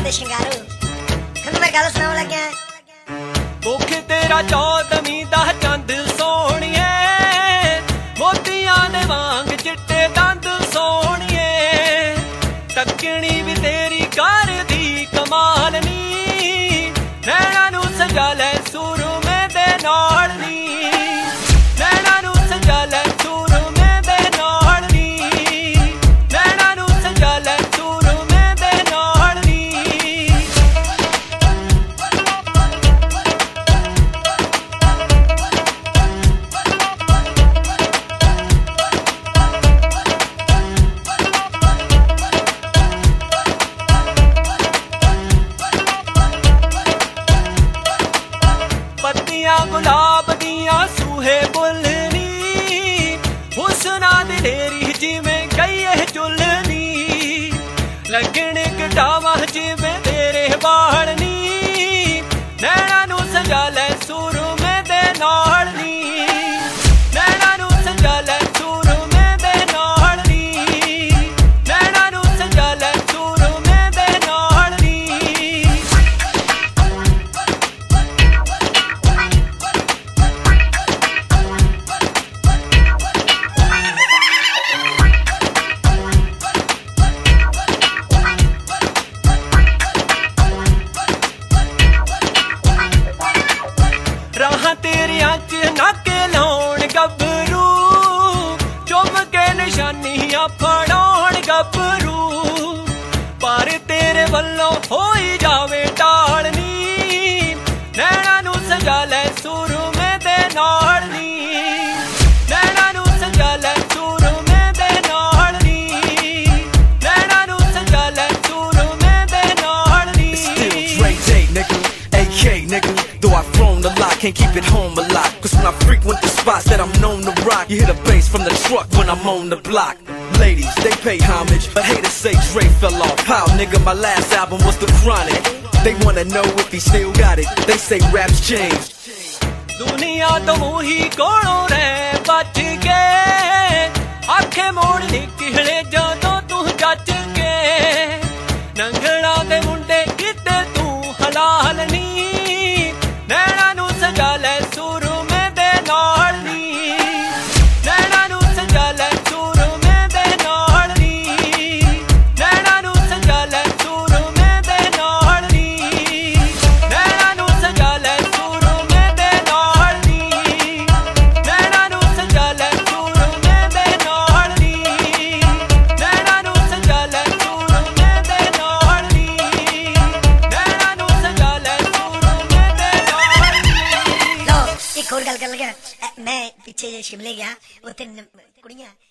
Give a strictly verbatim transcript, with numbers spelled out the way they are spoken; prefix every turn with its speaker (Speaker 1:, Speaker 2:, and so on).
Speaker 1: दे शिंगारू थोनू मैं गल सुनाउण लग्या
Speaker 2: मुख तेरा चौदहवीं दा चंद सोहणिए मोतियां दे वांग चिट्टे दंद सोहणिए तकनी भी तेरी कर दी कमाल नी नैना नू सजा लै सुरमे दे नाल नी नैना नू सजा लै सुरमे दे नाल नी नैना नू सजा लै सुरमे दे नाल नी पत्तियां गुलाब दियां सूहे बुलनी हुस्ना दे ढेरी जिवें गई चुलनी लगने कटावा जिवें तेरे बाल नी नैना नू सजा लै सुरमे दे नाल नी नैना नू सजा लै सुरमे दे नाल नी नैना नू सजा लै सुरमे दे नाल नी राह तेरियां च नाके लाउण गबरू चुम के निशानियां फड़ाउण गबरू पर तेरे वल्लों होई जावे टाल नी नैना नू सजा लै सुरमे दे नाल नी नैना नू सजा लै सुरमे दे नाल नी नैना नू सजा लै सुरमे दे नाल नी
Speaker 3: Still Dre Day, nigga, A K, nigga. Though I've flown a lot, can't keep it home a lot. Cause when I frequent the spots that I'm known to rock, you hear the bass from the truck when I'm on the block. Ladies, they pay homage, but haters say Dre fell off. How, nigga, my last album was The Chronic. They wanna know if he still got it. They say rap's changed.
Speaker 2: दुनिया तो मूही कोलों रह बच के आखे मोड़ निकले जदों तू जच के नंगड़ा दे मुंडे किते तू हलाल नी नैना नू सजा लै सुरमे दे नाल नी नैना नू सजा लै सुरमे दे नाल नी नैना नू सजा लै सुरमे दे नाल नी नैना नू सजा लै सुरमे दे नाल नी नैना नू सजा लै सुरमे दे नाल नी नैना नू सजा लै सुरमे दे नाल नी नैना नू सजा लै सुरमे दे नाल नी
Speaker 1: लो एक और गल कर लगा मैं पीछे शिमले गया उत्थे कुड़ियां